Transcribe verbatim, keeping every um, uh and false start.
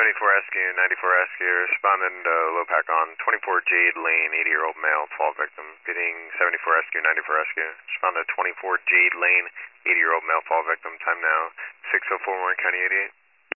seventy-four Rescue, ninety-four Rescue, responding to low pack on twenty-four Jade Lane, eighty-year-old male, fall victim. Getting seventy-four Rescue, ninety-four Rescue, respond to twenty-four Jade Lane, eighty-year-old male, fall victim. Time now, six oh four Warren County eighty-eight.